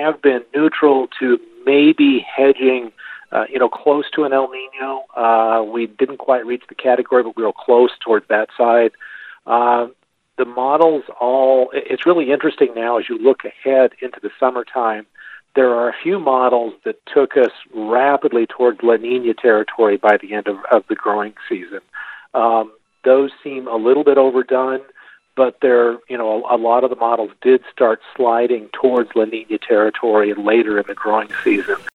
have been neutral to maybe hedging, close to an El Nino. We didn't quite reach the category, but we were close towards that side. The models it's really interesting now as you look ahead into the summertime. There are a few models that took us rapidly towards La Nina territory by the end of the growing season. Those seem a little bit overdone, but a lot of the models did start sliding towards La Nina territory later in the growing season.